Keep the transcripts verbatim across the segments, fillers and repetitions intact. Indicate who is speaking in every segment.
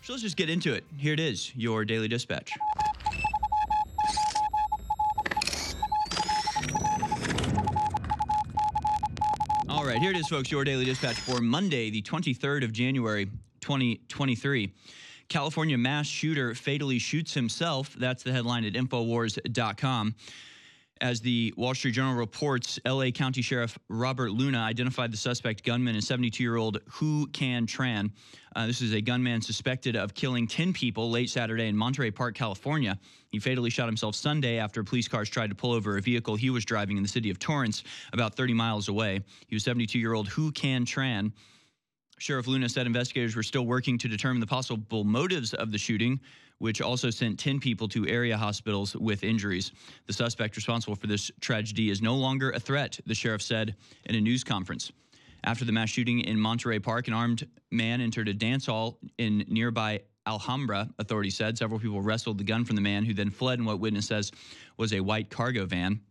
Speaker 1: So let's just get into it. Here it is, your Daily Dispatch. All right, here it is, folks, your Daily Dispatch for Monday, the twenty-third of January, twenty twenty-three. California mass shooter fatally shoots himself. That's the headline at Infowars dot com. As the Wall Street Journal reports, L A County Sheriff Robert Luna identified the suspect gunman as seventy-two-year-old Hu Can Tran. Uh, this is a gunman suspected of killing ten people late Saturday in Monterey Park, California. He fatally shot himself Sunday after police cars tried to pull over a vehicle he was driving in the city of Torrance, about thirty miles away. He was seventy-two-year-old Hu Can Tran. Sheriff Luna said investigators were still working to determine the possible motives of the shooting, which also sent ten people to area hospitals with injuries. The suspect responsible for this tragedy is no longer a threat, the sheriff said in a news conference. After the mass shooting in Monterey Park, an armed man entered a dance hall in nearby Alhambra, authorities said. Several people wrestled the gun from the man, who then fled in what witness says was a white cargo van.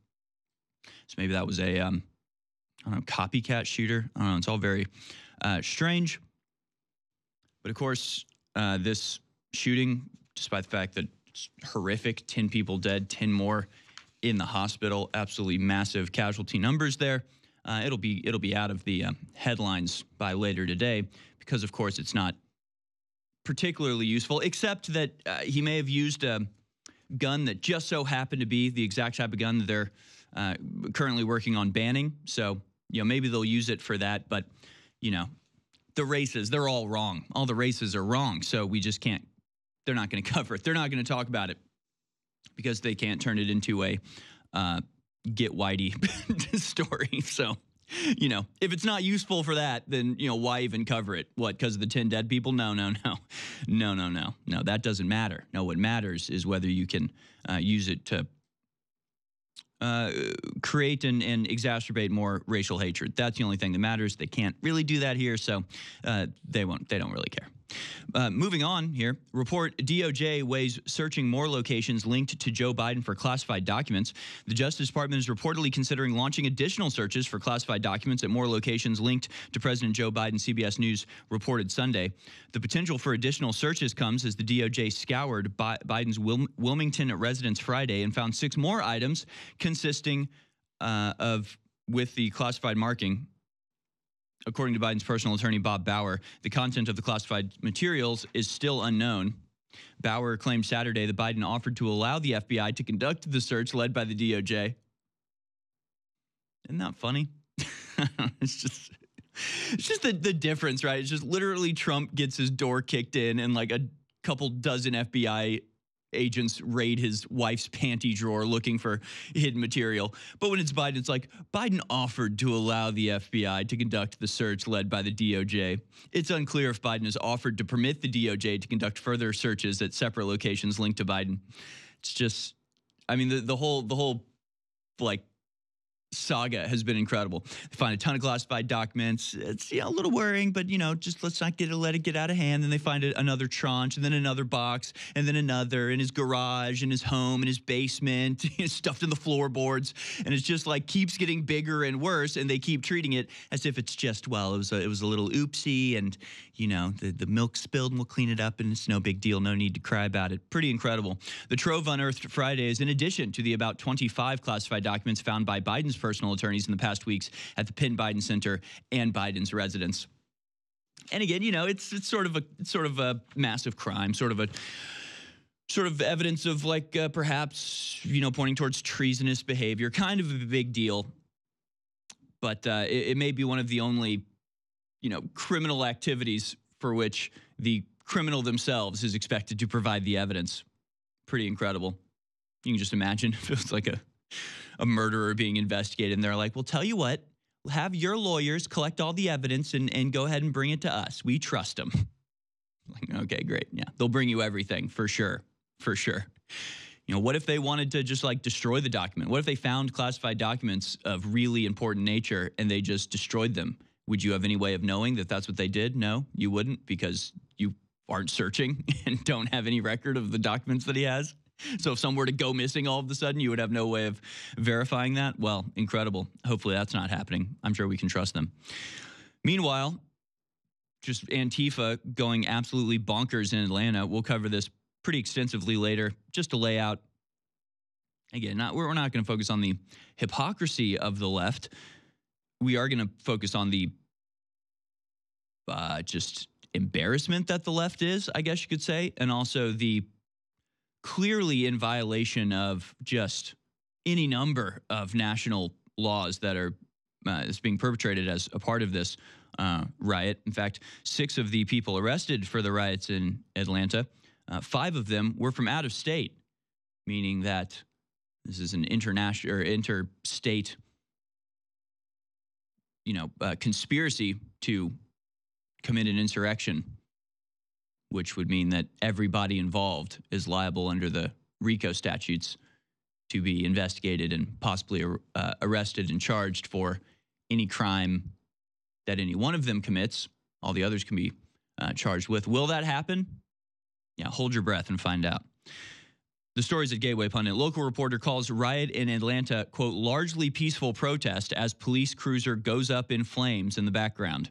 Speaker 1: So maybe that was a, um, I don't know, copycat shooter. I don't know. It's all very uh, strange. But of course, uh, this shooting, despite the fact that it's horrific, ten people dead, ten more in the hospital, absolutely massive casualty numbers there. Uh, it'll be it'll be out of the uh, headlines by later today because, of course, it's not particularly useful, except that uh, he may have used a gun that just so happened to be the exact type of gun that they're uh, currently working on banning. So, you know, maybe they'll use it for that. But, you know, the races, they're all wrong. All the races are wrong. So we just can't. They're not going to cover it. They're not going to talk about it because they can't turn it into a uh, get whitey story. So, you know, if it's not useful for that, then, you know, why even cover it? What, because of the ten dead people? No, no, no. No, no, no. No, that doesn't matter. No, what matters is whether you can uh, use it to uh, create and, and exacerbate more racial hatred. That's the only thing that matters. They can't really do that here, so uh, they won't. They don't really care. Uh, moving on here, report D O J weighs searching more locations linked to Joe Biden for classified documents. The Justice Department is reportedly considering launching additional searches for classified documents at more locations linked to President Joe Biden, C B S News reported Sunday. The potential for additional searches comes as the D O J scoured Bi- Biden's Wil- Wilmington residence Friday and found six more items consisting uh, of, with the classified marking. According to Biden's personal attorney, Bob Bauer, the content of the classified materials is still unknown. Bauer claimed Saturday that Biden offered to allow the F B I to conduct the search led by the D O J. Isn't that funny? It's just it's just the, the difference, right? It's just literally Trump gets his door kicked in and like a couple dozen F B I agents raid his wife's panty drawer looking for hidden material. But when it's Biden, it's like Biden offered to allow the F B I to conduct the search led by the D O J. It's unclear if Biden has offered to permit the D O J to conduct further searches at separate locations linked to Biden. It's just, I mean, the, the whole, the whole like saga has been incredible. They find a ton of classified documents. It's, you know, a little worrying, but, you know, just let's not get it, let it get out of hand. Then they find it, another tranche, and then another box, and then another in his garage, in his home, in his basement, stuffed in the floorboards. And it's just like keeps getting bigger and worse. And they keep treating it as if it's just, well, it was a, it was a little oopsie, and, you know, the, the milk spilled and we'll clean it up and it's no big deal. No need to cry about it. Pretty incredible. The trove unearthed Friday is in addition to the about twenty-five classified documents found by Biden's personal attorneys in the past weeks at the Penn Biden Center and Biden's residence. And again, you know, it's it's sort of a it's sort of a massive crime, sort of a sort of evidence of like uh, perhaps, you know, pointing towards treasonous behavior, kind of a big deal. But uh, it, it may be one of the only, you know, criminal activities for which the criminal themselves is expected to provide the evidence. Pretty incredible. You can just imagine if it was like a a murderer being investigated, and they're like, well, tell you what, have your lawyers collect all the evidence and, and go ahead and bring it to us. We trust them. Like, okay, great. Yeah, they'll bring you everything for sure. For sure. You know, what if they wanted to just like destroy the document? What if they found classified documents of really important nature and they just destroyed them? Would you have any way of knowing that that's what they did? No, you wouldn't, because you aren't searching and don't have any record of the documents that he has. So if some were to go missing all of a sudden, you would have no way of verifying that. Well, incredible. Hopefully that's not happening. I'm sure we can trust them. Meanwhile, just Antifa going absolutely bonkers in Atlanta. We'll cover this pretty extensively later, just to lay out. Again, not, we're not going to focus on the hypocrisy of the left. We are going to focus on the uh, just embarrassment that the left is, I guess you could say, and also the clearly in violation of just any number of national laws that are uh, is being perpetrated as a part of this uh, riot. In fact, six of the people arrested for the riots in Atlanta, uh, five of them were from out of state, meaning that this is an international or interstate, you know, uh, conspiracy to commit an insurrection, which would mean that everybody involved is liable under the RICO statutes to be investigated and possibly uh, arrested and charged for any crime that any one of them commits. All the others can be uh, charged with. Will that happen? Yeah, hold your breath and find out. The stories at Gateway Pundit. Local reporter calls riot in Atlanta, quote, largely peaceful protest as police cruiser goes up in flames in the background.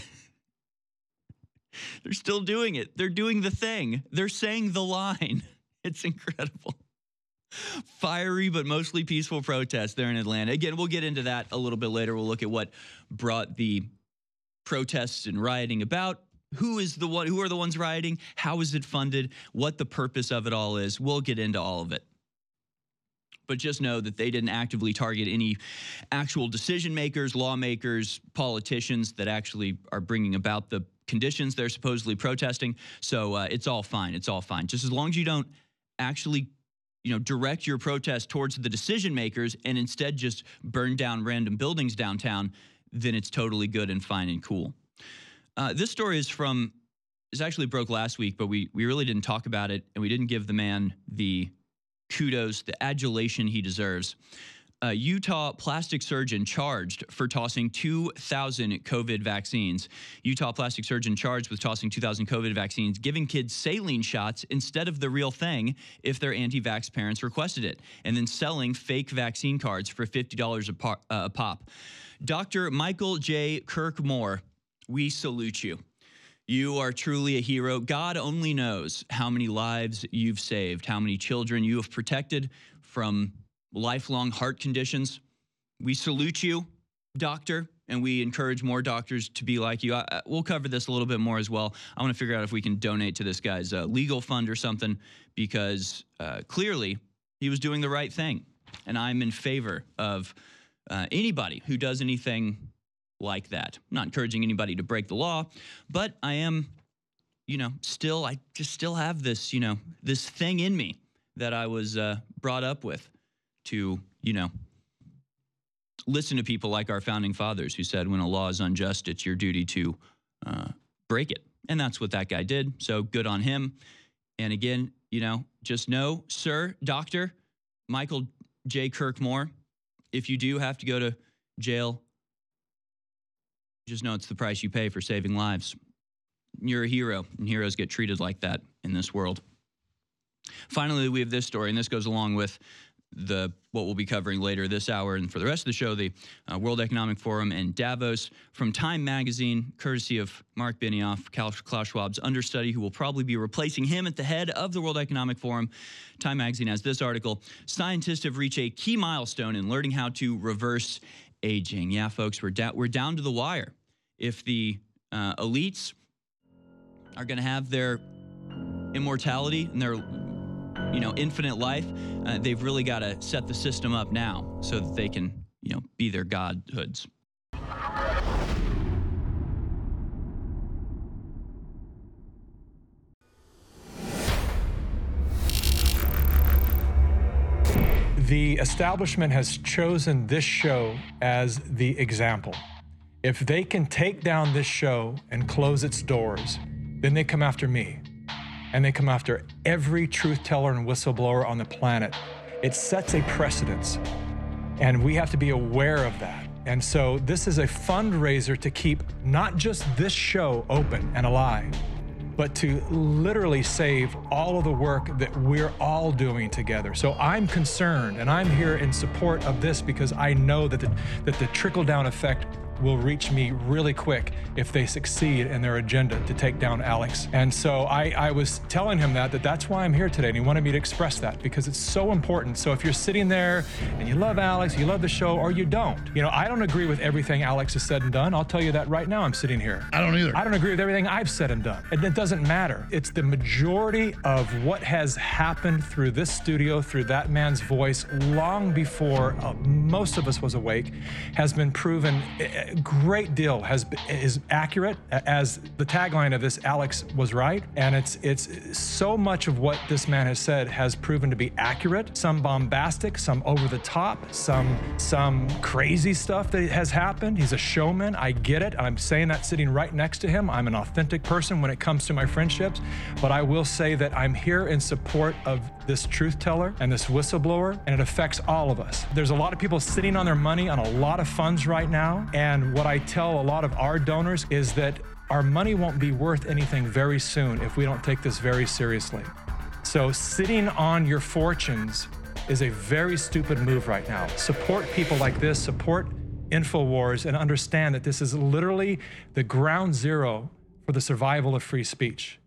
Speaker 1: They're still doing it. They're doing the thing. They're saying the line. It's incredible. Fiery but mostly peaceful protest there in Atlanta. Again, we'll get into that a little bit later. We'll look at what brought the protests and rioting about. Who is the one? Who are the ones rioting? How is it funded? What the purpose of it all is? We'll get into all of it. But just know that they didn't actively target any actual decision makers, lawmakers, politicians that actually are bringing about the conditions they're supposedly protesting. So uh, it's all fine. It's all fine. Just as long as you don't actually, you know, direct your protest towards the decision makers and instead just burn down random buildings downtown, then it's totally good and fine and cool. Uh, this story is from, is actually broke last week, but we we really didn't talk about it, and we didn't give the man the kudos, the adulation he deserves. Uh, Utah plastic surgeon charged for tossing two thousand COVID vaccines. Utah plastic surgeon charged with tossing two thousand COVID vaccines, giving kids saline shots instead of the real thing if their anti-vax parents requested it, and then selling fake vaccine cards for fifty dollars a, po- uh, a pop. Doctor Michael J. Kirkmore, we salute you. You are truly a hero. God only knows how many lives you've saved, how many children you have protected from lifelong heart conditions. We salute you, doctor, and we encourage more doctors to be like you. I, we'll cover this a little bit more as well. I want to figure out if we can donate to this guy's uh, legal fund or something, because uh, clearly he was doing the right thing. And I'm in favor of uh, anybody who does anything like that. I'm not encouraging anybody to break the law, but I am, you know, still, I just still have this, you know, this thing in me that I was uh, brought up with to, you know, listen to people like our founding fathers who said when a law is unjust, it's your duty to uh, break it. And that's what that guy did. So good on him. And again, you know, just know, sir, Doctor Michael J. Kirkmore, if you do have to go to jail, just know it's the price you pay for saving lives. You're a hero, and heroes get treated like that in this world. Finally, we have this story, and this goes along with the what we'll be covering later this hour and for the rest of the show, the uh, World Economic Forum in Davos. From Time Magazine, courtesy of Mark Benioff, Klaus Schwab's understudy, who will probably be replacing him at the head of the World Economic Forum. Time Magazine has this article: scientists have reached a key milestone in learning how to reverse aging. Yeah, folks, we're, da- we're down to the wire. If the uh, elites are going to have their immortality and their, you know, infinite life, uh, they've really got to set the system up now so that they can, you know, be their godhoods.
Speaker 2: The establishment has chosen this show as the example. If they can take down this show and close its doors, then they come after me. And they come after every truth teller and whistleblower on the planet. It sets a precedence. And we have to be aware of that. And so this is a fundraiser to keep not just this show open and alive, but to literally save all of the work that we're all doing together. So I'm concerned, and I'm here in support of this because I know that the, that the trickle-down effect will reach me really quick if they succeed in their agenda to take down Alex. And so I, I was telling him that, that that's why I'm here today. And he wanted me to express that because it's so important. So if you're sitting there and you love Alex, you love the show, or you don't, you know, I don't agree with everything Alex has said and done. I'll tell you that right now. I'm sitting here.
Speaker 3: I don't either.
Speaker 2: I don't agree with everything I've said and done. And it doesn't matter. It's the majority of what has happened through this studio, through that man's voice, long before uh, most of us was awake, has been proven. A great deal has is accurate. As the tagline of this, Alex was right, and it's it's so much of what this man has said has proven to be accurate. Some bombastic, some over the top, some some crazy stuff that has happened. He's a showman. I get it. I'm saying that sitting right next to him. I'm an authentic person when it comes to my friendships, but I will say that I'm here in support of this truth teller and this whistleblower, and it affects all of us. There's a lot of people sitting on their money on a lot of funds right now, and what I tell a lot of our donors is that our money won't be worth anything very soon if we don't take this very seriously. So sitting on your fortunes is a very stupid move right now. Support people like this, support InfoWars, and understand that this is literally the ground zero for the survival of free speech.